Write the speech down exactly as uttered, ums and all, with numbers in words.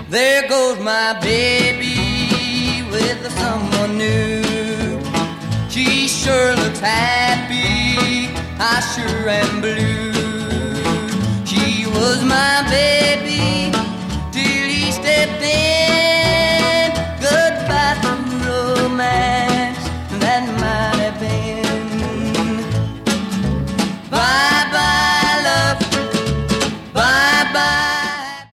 There goes my baby with someone new. She sure looks happy, I sure am blue.